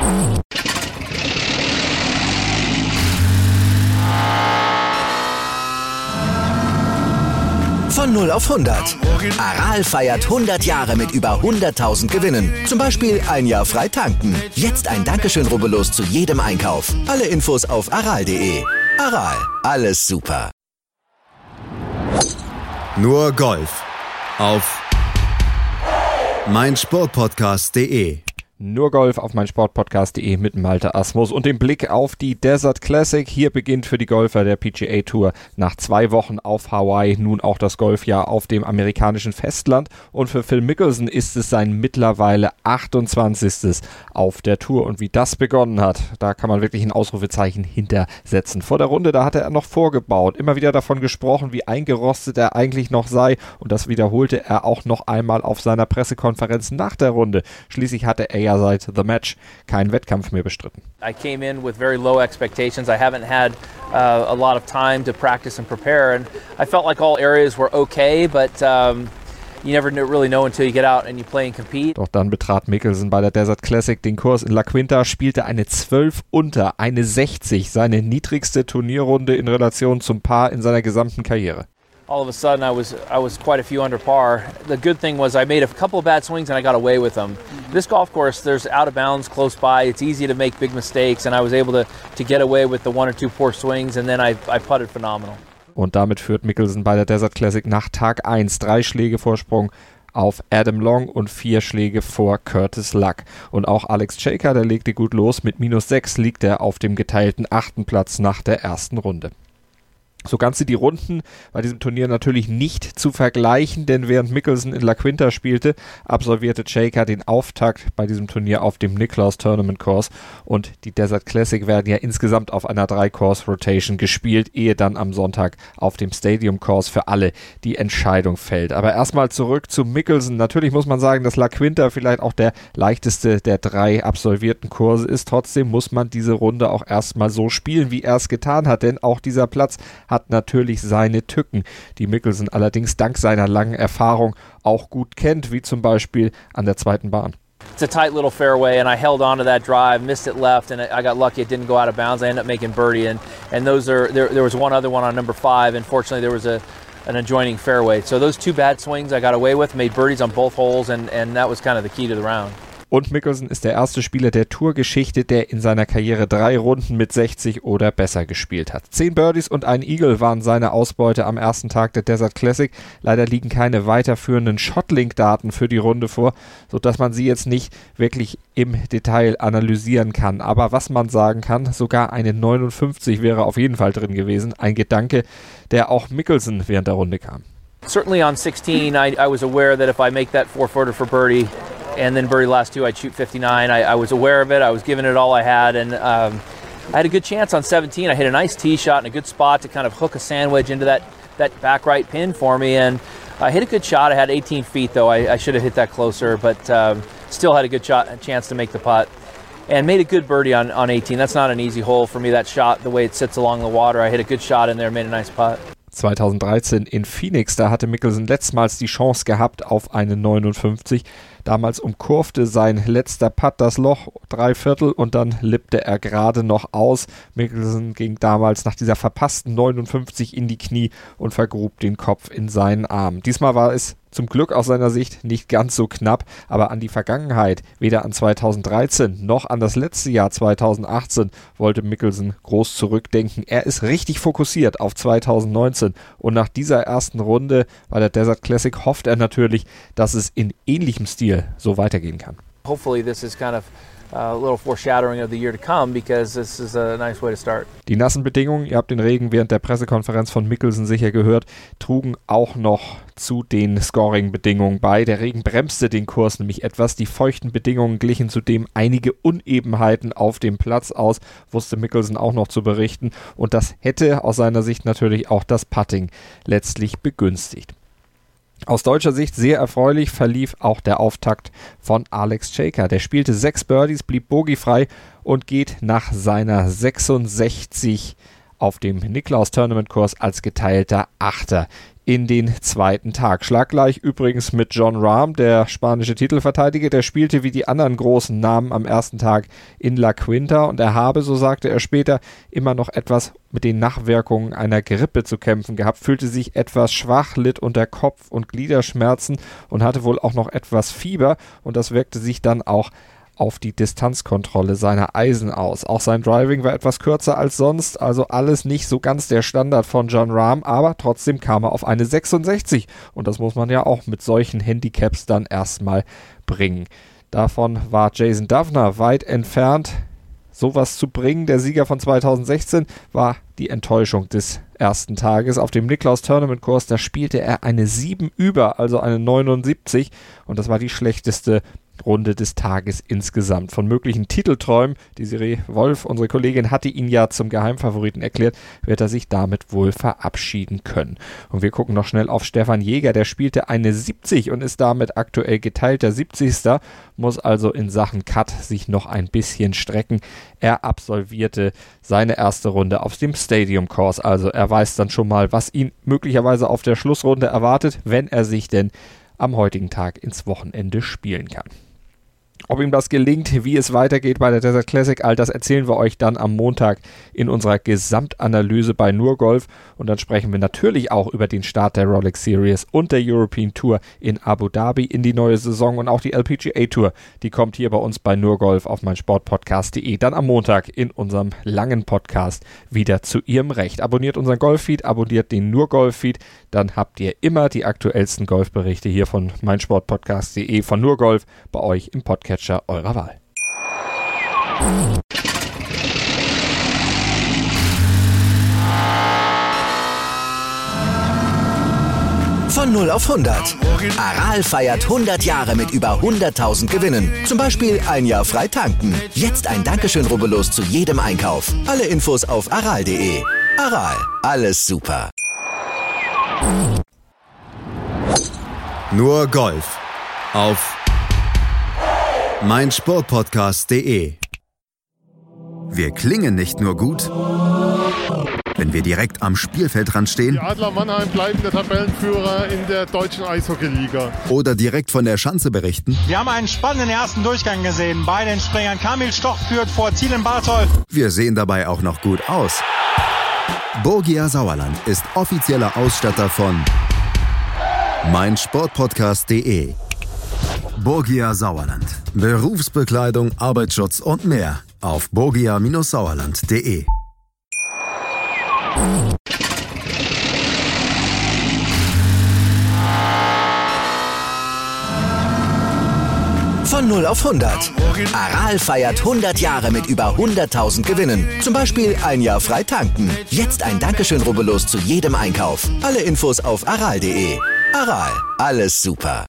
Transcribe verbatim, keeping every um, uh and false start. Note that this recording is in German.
Von null auf hundert. Aral feiert hundert Jahre mit über hunderttausend Gewinnen. Zum Beispiel ein Jahr frei tanken. Jetzt ein Dankeschön, rubbellos zu jedem Einkauf. Alle Infos auf aral punkt de. Aral, alles super. Nur Golf auf meinsportpodcast punkt de. Nur Golf auf meinsportpodcast punkt de mit Malte Asmus und dem Blick auf die Desert Classic. Hier beginnt für die Golfer der P G A Tour nach zwei Wochen auf Hawaii nun auch das Golfjahr auf dem amerikanischen Festland. Und für Phil Mickelson ist es sein mittlerweile achtundzwanzigstes auf der Tour. Und wie das begonnen hat, da kann man wirklich ein Ausrufezeichen hintersetzen. Vor der Runde, da hatte er noch vorgebaut, immer wieder davon gesprochen, wie eingerostet er eigentlich noch sei. Und das wiederholte er auch noch einmal auf seiner Pressekonferenz nach der Runde. Schließlich hatte er ja seit The Match keinen Wettkampf mehr bestritten. I came in with very low expectations. I haven't had uh, a lot of time to practice and prepare, and I felt like all areas were okay, but um, you never really know until you get out and you play and compete. Doch dann betrat Mickelson bei der Desert Classic den Kurs in La Quinta, spielte eine zwölf unter, eine sechzig, seine niedrigste Turnierrunde in Relation zum Paar in seiner gesamten Karriere. All of a sudden I was I was quite a few under par. The good thing was I made a couple of bad swings and I got away with them. Mm-hmm. This golf course, there's out of bounds close by. It's easy to make big mistakes, and I was able to to get away with the one or two poor swings, and then I I putted phenomenal. Und damit führt Mickelson bei der Desert Classic nach Tag eins drei Schläge Vorsprung auf Adam Long und vier Schläge vor Curtis Luck. Und auch Alex Cejka, der legte gut los. Mit minus sechs liegt er auf dem geteilten achten Platz nach der ersten Runde. So ganz sind die Runden bei diesem Turnier natürlich nicht zu vergleichen, denn während Mickelson in La Quinta spielte, absolvierte Cejka den Auftakt bei diesem Turnier auf dem Nicklaus Tournament Course, und die Desert Classic werden ja insgesamt auf einer drei-Course-Rotation gespielt, ehe dann am Sonntag auf dem Stadium Course für alle die Entscheidung fällt. Aber erstmal zurück zu Mickelson. Natürlich muss man sagen, dass La Quinta vielleicht auch der leichteste der drei absolvierten Kurse ist. Trotzdem muss man diese Runde auch erstmal so spielen, wie er es getan hat, denn auch dieser Platz hat hat natürlich seine Tücken, die Mickelson allerdings dank seiner langen Erfahrung auch gut kennt, wie zum Beispiel an der zweiten Bahn. It's a tight little fairway, and I held on to that drive, missed it left, and I got lucky it didn't go out of bounds. I ended up making birdie, and and those are there. There was one other one on number five. Unfortunately, there was a an adjoining fairway. So those two bad swings I got away with, made birdies on both holes, and and that was kind of the key to the round. Und Mickelson ist der erste Spieler der Tourgeschichte, der in seiner Karriere drei Runden mit sechzig oder besser gespielt hat. Zehn Birdies und ein Eagle waren seine Ausbeute am ersten Tag der Desert Classic. Leider liegen keine weiterführenden Shotlink-Daten für die Runde vor, sodass man sie jetzt nicht wirklich im Detail analysieren kann. Aber was man sagen kann, sogar eine neunundfünfzig wäre auf jeden Fall drin gewesen. Ein Gedanke, der auch Mickelson während der Runde kam. Certainly on sixteen, I, I was aware that if I make that four-footer for birdie, and then birdie last two, I'd shoot fifty-nine. I, I was aware of it. I was giving it all I had, and um, I had a good chance on seventeen. I hit a nice tee shot in a good spot to kind of hook a sand wedge into that, that back right pin for me, and I hit a good shot. I had eighteen feet, though. I, I should have hit that closer, but um, still had a good shot, a chance to make the putt, and made a good birdie on, on eighteen. That's not an easy hole for me, that shot, the way it sits along the water. I hit a good shot in there, made a nice putt. zweitausenddreizehn in Phoenix, da hatte Mickelson letztmals die Chance gehabt auf eine neunundfünfzig. Damals umkurvte sein letzter Putt das Loch drei Viertel und dann lippte er gerade noch aus. Mickelson ging damals nach dieser verpassten neunundfünfzig in die Knie und vergrub den Kopf in seinen Arm. Diesmal war es zum Glück aus seiner Sicht nicht ganz so knapp, aber an die Vergangenheit, weder an zweitausenddreizehn noch an das letzte Jahr zweitausendachtzehn, wollte Mickelson groß zurückdenken. Er ist richtig fokussiert auf zweitausendneunzehn und nach dieser ersten Runde bei der Desert Classic hofft er natürlich, dass es in ähnlichem Stil so weitergehen kann. Hopefully this is kind of a little foreshadowing of the year to come, because this is a nice way to start. Die nassen Bedingungen, ihr habt den Regen während der Pressekonferenz von Mickelson sicher gehört, trugen auch noch zu den Scoring-Bedingungen bei. Der Regen bremste den Kurs nämlich etwas. Die feuchten Bedingungen glichen zudem einige Unebenheiten auf dem Platz aus, wusste Mickelson auch noch zu berichten, und das hätte aus seiner Sicht natürlich auch das Putting letztlich begünstigt. Aus deutscher Sicht sehr erfreulich verlief auch der Auftakt von Alex Cejka. Der spielte sechs Birdies, blieb bogiefrei und geht nach seiner sechsundsechzig auf dem Nicklaus Tournament Course als geteilter Achter in den zweiten Tag. Schlaggleich übrigens mit Jon Rahm, der spanische Titelverteidiger, der spielte wie die anderen großen Namen am ersten Tag in La Quinta und er habe, so sagte er später, immer noch etwas mit den Nachwirkungen einer Grippe zu kämpfen gehabt, fühlte sich etwas schwach, litt unter Kopf- und Gliederschmerzen und hatte wohl auch noch etwas Fieber und das wirkte sich dann auch auf die Distanzkontrolle seiner Eisen aus. Auch sein Driving war etwas kürzer als sonst, also alles nicht so ganz der Standard von Jon Rahm, aber trotzdem kam er auf eine sechsundsechzig und das muss man ja auch mit solchen Handicaps dann erstmal bringen. Davon war Jason Dufner weit entfernt, sowas zu bringen. Der Sieger von zweitausendsechzehn war die Enttäuschung des ersten Tages. Auf dem Nicklaus Tournament Kurs, da spielte er eine sieben über, also eine neunundsiebzig und das war die schlechteste Runde des Tages insgesamt. Von möglichen Titelträumen, die Desiree Wolf, unsere Kollegin, hatte ihn ja zum Geheimfavoriten erklärt, wird er sich damit wohl verabschieden können. Und wir gucken noch schnell auf Stefan Jäger, der spielte eine siebzig und ist damit aktuell geteilter siebzigster, muss also in Sachen Cut sich noch ein bisschen strecken. Er absolvierte seine erste Runde auf dem Stadium Course, also er weiß dann schon mal, was ihn möglicherweise auf der Schlussrunde erwartet, wenn er sich denn am heutigen Tag ins Wochenende spielen kann. Ob ihm das gelingt, wie es weitergeht bei der Desert Classic, all das erzählen wir euch dann am Montag in unserer Gesamtanalyse bei Nur Golf und dann sprechen wir natürlich auch über den Start der Rolex Series und der European Tour in Abu Dhabi in die neue Saison und auch die L P G A Tour, die kommt hier bei uns bei Nur Golf auf meinsportpodcast punkt de dann am Montag in unserem langen Podcast wieder zu ihrem Recht. Abonniert unseren Golffeed, abonniert den Nur Golf Feed, dann habt ihr immer die aktuellsten Golfberichte hier von meinsportpodcast punkt de von Nur Golf bei euch im Podcast eurer Wahl. Von null auf hundert. Aral feiert hundert Jahre mit über hunderttausend Gewinnen. Zum Beispiel ein Jahr frei tanken. Jetzt ein Dankeschön, rubbellos zu jedem Einkauf. Alle Infos auf aral punkt de. Aral, alles super. Nur Golf auf meinsportpodcast punkt de. Wir klingen nicht nur gut, wenn wir direkt am Spielfeldrand stehen. Die Adler Mannheim bleiben der Tabellenführer in der deutschen Eishockeyliga. Oder direkt von der Schanze berichten. Wir haben einen spannenden ersten Durchgang gesehen. Bei den Springern Kamil Stoch führt vor Zielen Bartol. Wir sehen dabei auch noch gut aus. Borgia Sauerland ist offizieller Ausstatter von meinsportpodcast punkt de. Borgia Sauerland. Berufsbekleidung, Arbeitsschutz und mehr auf borgia Sauerland punkt de. Von null auf hundert. Aral feiert hundert Jahre mit über hunderttausend Gewinnen. Zum Beispiel ein Jahr frei tanken. Jetzt ein Dankeschön, rubbellos zu jedem Einkauf. Alle Infos auf aral punkt de. Aral, alles super.